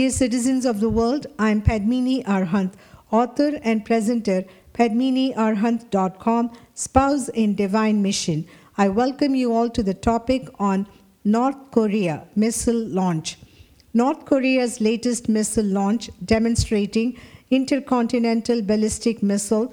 Dear citizens of the world, I am Padmini Arhant, author and presenter, padminiarhant.com, spouse in divine mission. I welcome you all to the topic on North Korea missile launch. North Korea's latest missile launch demonstrating intercontinental ballistic missile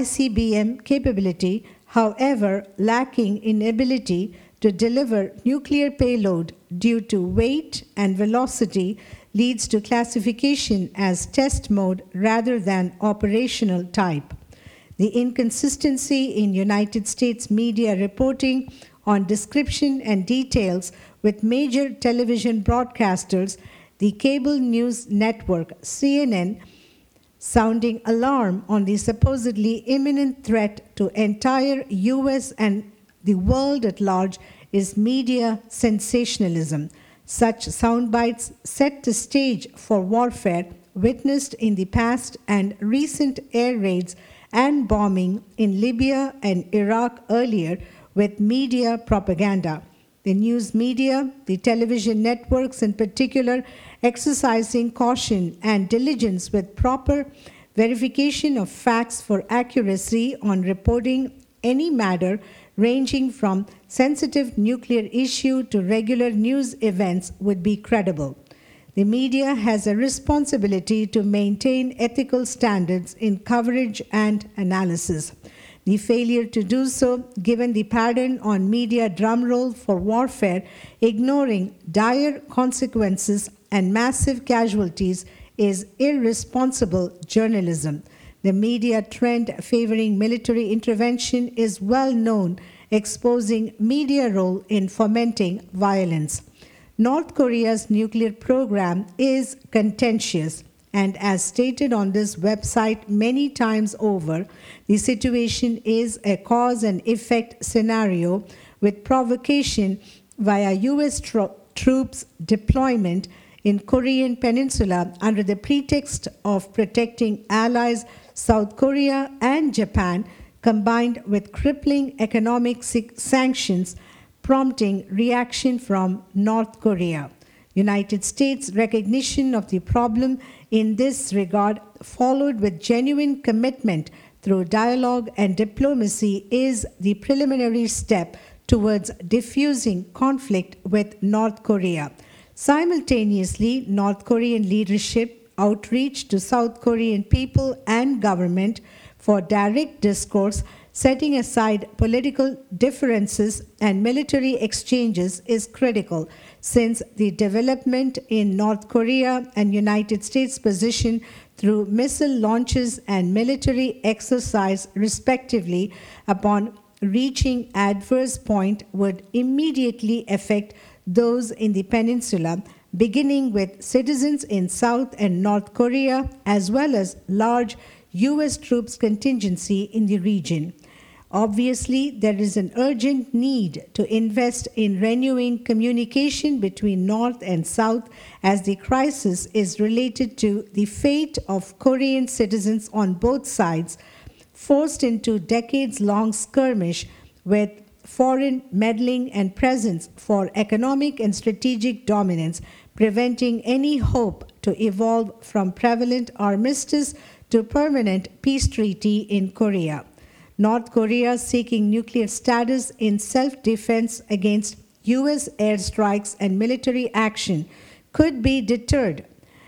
ICBM capability, however, lacking in ability to deliver nuclear payload due to weight and velocity, leads to classification as test mode rather than operational type. The inconsistency in United States media reporting on description and details with major television broadcasters, the cable news network CNN, sounding alarm on the supposedly imminent threat to entire US and the world at large, is media sensationalism. Such soundbites set the stage for warfare witnessed in the past and recent air raids and bombing in Libya and Iraq earlier with media propaganda. The news media, the television networks in particular, exercising caution and diligence with proper verification of facts for accuracy on reporting any matter ranging from sensitive nuclear issue to regular news events would be credible. The media has a responsibility to maintain ethical standards in coverage and analysis. The failure to do so, given the pattern on media drumroll for warfare, ignoring dire consequences and massive casualties, is irresponsible journalism. The media trend favoring military intervention is well known, exposing media role in fomenting violence. North Korea's nuclear program is contentious, and as stated on this website many times over, the situation is a cause and effect scenario with provocation via US troops deployment in Korean Peninsula under the pretext of protecting allies South Korea and Japan, combined with crippling economic sanctions, prompting reaction from North Korea. United States recognition of the problem in this regard, followed with genuine commitment through dialogue and diplomacy, is the preliminary step towards diffusing conflict with North Korea. Simultaneously, North Korean leadership outreach to South Korean people and government for direct discourse, setting aside political differences and military exchanges, is critical, since the development in North Korea and United States position through missile launches and military exercise respectively upon reaching adverse point would immediately affect those in the peninsula, beginning with citizens in South and North Korea, as well as large US troops contingency in the region. Obviously, there is an urgent need to invest in renewing communication between North and South, as the crisis is related to the fate of Korean citizens on both sides, forced into decades-long skirmish with foreign meddling and presence for economic and strategic dominance, preventing any hope to evolve from prevalent armistice to permanent peace treaty in Korea. North Korea seeking nuclear status in self-defense against US airstrikes and military action could be deterred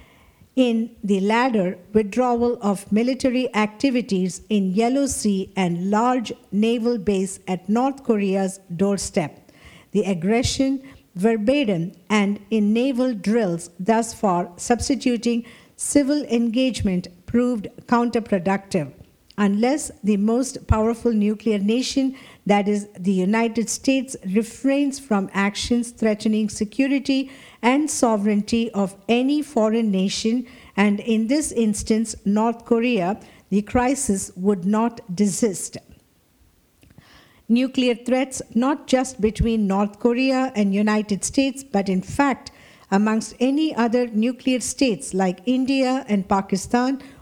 in the latter withdrawal of military activities in Yellow Sea and large naval base at North Korea's doorstep. The aggression verbatim and in naval drills thus far substituting civil engagement proved counterproductive. Unless the most powerful nuclear nation, that is, the United States, refrains from actions threatening security and sovereignty of any foreign nation, and in this instance, North Korea, the crisis would not desist. Nuclear threats not just between North Korea and United States, but in fact amongst any other nuclear states like India and Pakistan,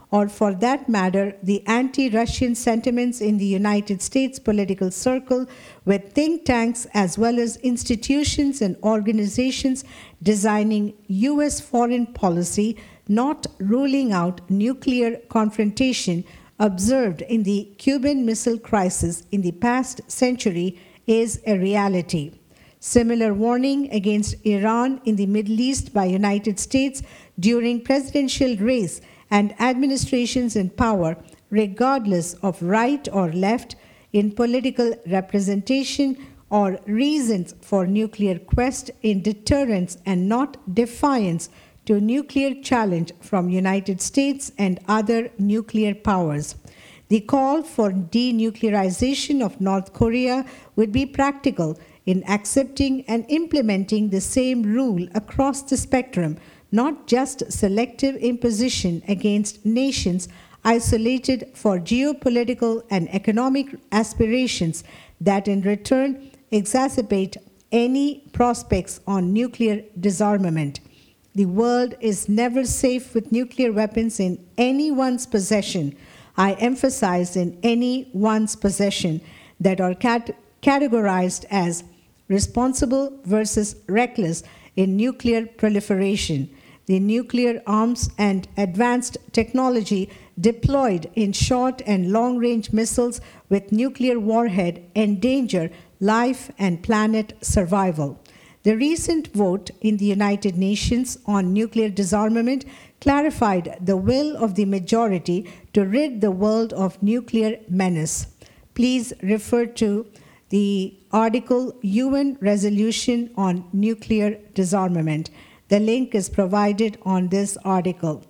or for that matter, the anti-Russian sentiments in the United States political circle, with think tanks as well as institutions and organizations designing U.S. foreign policy, not ruling out nuclear confrontation observed in the Cuban Missile Crisis in the past century is a reality. Similar warning against Iran in the Middle East by United States during presidential race and administrations in power, regardless of right or left in political representation or reasons for nuclear quest in deterrence and not defiance to nuclear challenge from United States and other nuclear powers. The call for denuclearization of North Korea would be practical in accepting and implementing the same rule across the spectrum, not just selective imposition against nations isolated for geopolitical and economic aspirations that in turn exacerbate any prospects on nuclear disarmament. The world is never safe with nuclear weapons in anyone's possession. I emphasize in anyone's possession that are categorized as responsible versus reckless in nuclear proliferation. The nuclear arms and advanced technology deployed in short and long-range missiles with nuclear warhead endanger life and planet survival. The recent vote in the United Nations on nuclear disarmament clarified the will of the majority to rid the world of nuclear menace. Please refer to the article UN Resolution on Nuclear Disarmament. The link is provided on this article.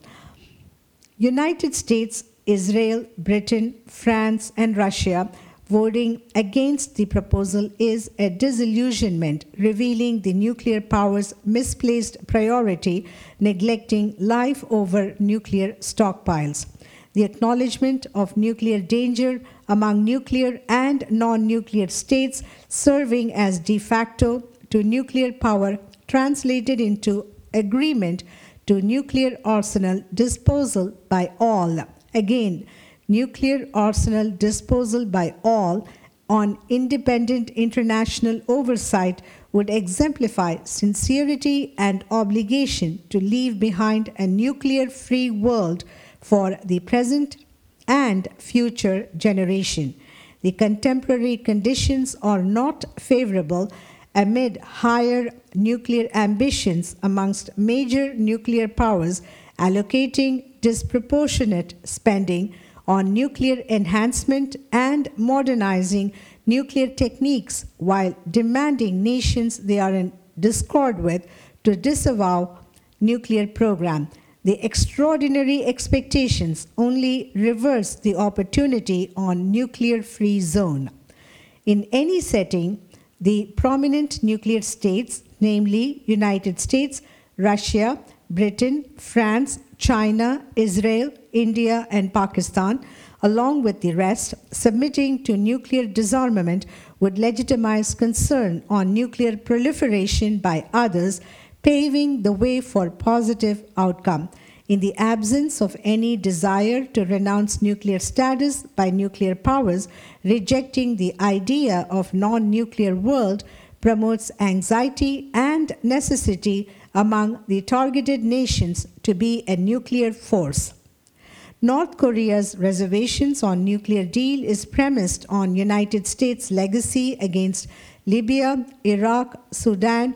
United States, Israel, Britain, France, and Russia voting against the proposal is a disillusionment, revealing the nuclear power's misplaced priority, neglecting life over nuclear stockpiles. The acknowledgement of nuclear danger among nuclear and non-nuclear states serving as de facto to nuclear power translated into agreement to nuclear arsenal disposal by all. Again, nuclear arsenal disposal by all on independent international oversight would exemplify sincerity and obligation to leave behind a nuclear-free world for the present and future generation. The contemporary conditions are not favorable amid higher nuclear ambitions amongst major nuclear powers allocating disproportionate spending on nuclear enhancement and modernizing nuclear techniques while demanding nations they are in discord with to disavow nuclear program. The extraordinary expectations only reverse the opportunity on nuclear-free zone. In any setting, the prominent nuclear states, namely United States, Russia, Britain, France, China, Israel, India, and Pakistan, along with the rest, submitting to nuclear disarmament would legitimize concern on nuclear proliferation by others, paving the way for positive outcome. In the absence of any desire to renounce nuclear status by nuclear powers, rejecting the idea of non-nuclear world promotes anxiety and necessity among the targeted nations to be a nuclear force. North Korea's reservations on nuclear deal is premised on United States' legacy against Libya, Iraq, Sudan,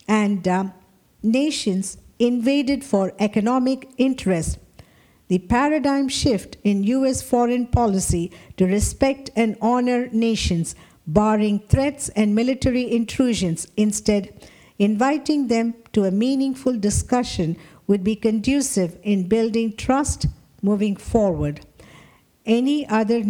and nations invaded for economic interest. The paradigm shift in U.S. foreign policy to respect and honor nations, barring threats and military intrusions, instead inviting them to a meaningful discussion, would be conducive in building trust moving forward. Any other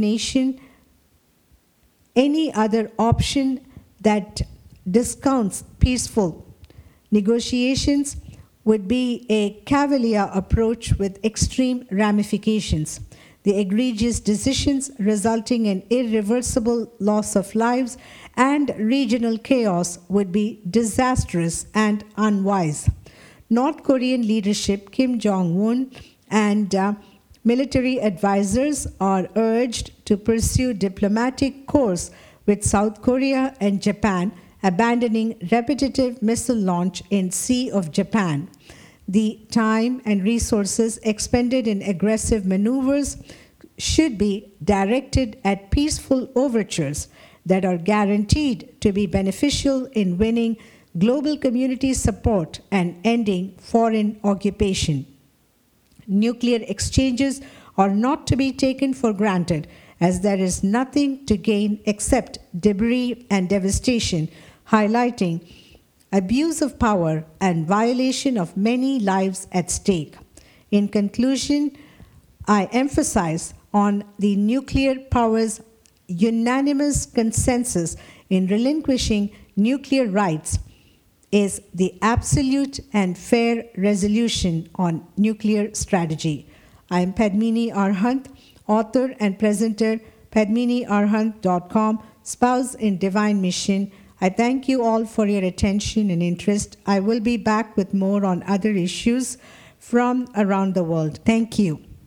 option that discounts peaceful negotiations would be a cavalier approach with extreme ramifications. The egregious decisions resulting in irreversible loss of lives and regional chaos would be disastrous and unwise. North Korean leadership, Kim Jong-un, and military advisors are urged to pursue diplomatic course with South Korea and Japan, abandoning repetitive missile launch in Sea of Japan. The time and resources expended in aggressive maneuvers should be directed at peaceful overtures that are guaranteed to be beneficial in winning global community support and ending foreign occupation. Nuclear exchanges are not to be taken for granted, as there is nothing to gain except debris and devastation, highlighting abuse of power and violation of many lives at stake. In conclusion, I emphasize on the nuclear powers' unanimous consensus in relinquishing nuclear rights is the absolute and fair resolution on nuclear strategy. I am Padmini Arhant, author and presenter, padminiarhant.com, spouse in Divine Mission. I thank you all for your attention and interest. I will be back with more on other issues from around the world. Thank you.